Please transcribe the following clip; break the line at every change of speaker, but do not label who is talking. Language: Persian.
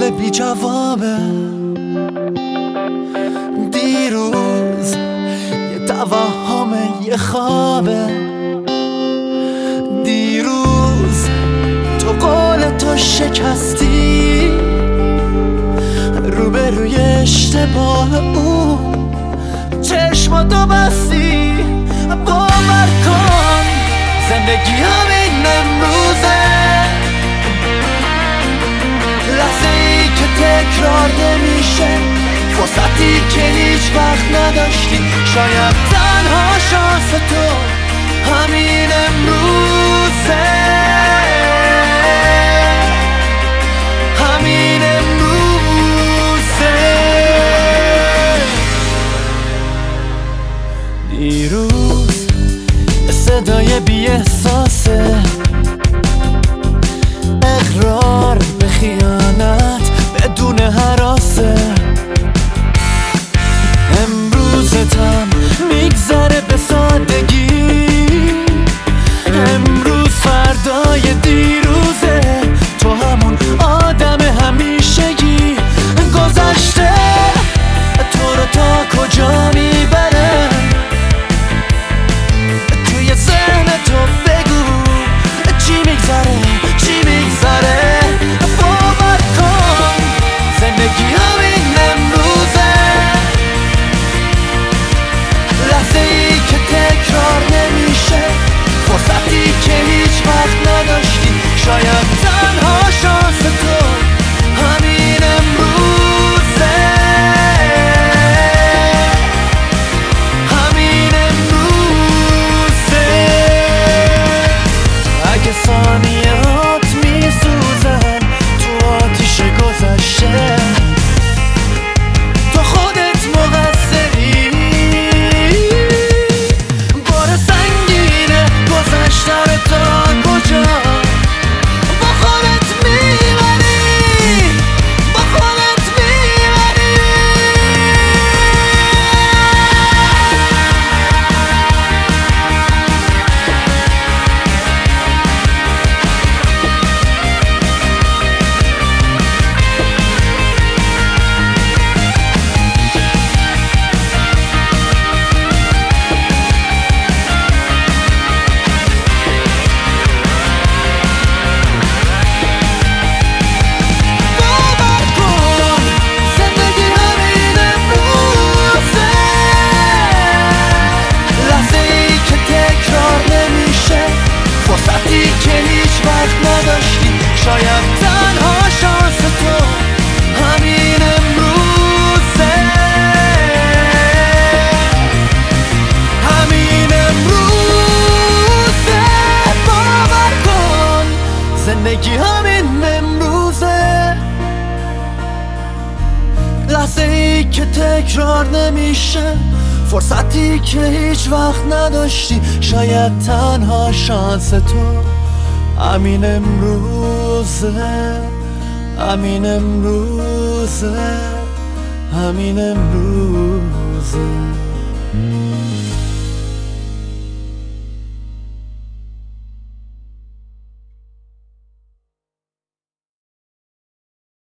سوال بی جوابه. دیروز یه توهمه، یه خوابه. دیروز تو قول تو شکستی، روبروی اشتباه اون چشماتو بستی. باور کن زندگی همین امروزه، لحظه ای که تکرار نمیشه، فرصتی که هیچ وقت نداشتی. شاید تنها شانس تو همین امروزه، همین امروزه. دیروز صدای بی احساسه، اقرار به خیانت بدون هراسه. امروزتم میگذره به سادگی، امروز فردای دیروزه. تو همون آدم همیشگی، گذشته تو رو تا کجا میبره؟ توی ذهن تو بگو چی میگذره، چی میگذره. باور کن زندگی همین امروزه، لحظه ای که تکرار نمیشه، فرصتی که هیچ وقت نداشتی. شاید تنها شانس تو همین امروزه، همین امروزه. اگه ثانیات میسوزن تو آتیش گذشته، تو خودت مقصری. بار سنگینه گذشته رو تا کجا با خودت میبری، با خودت میبری. که هیچ وقت نداشتی. شاید تنها شانس تو همین امروزه، همین امروزه. باور کن زندگی همین امروزه، لحظه ای که تکرار نمیشه، فرصتی که هیچ وقت نداشتی. شاید تنها شانس تو همین امروزه، همین امروزه، همین امروزه.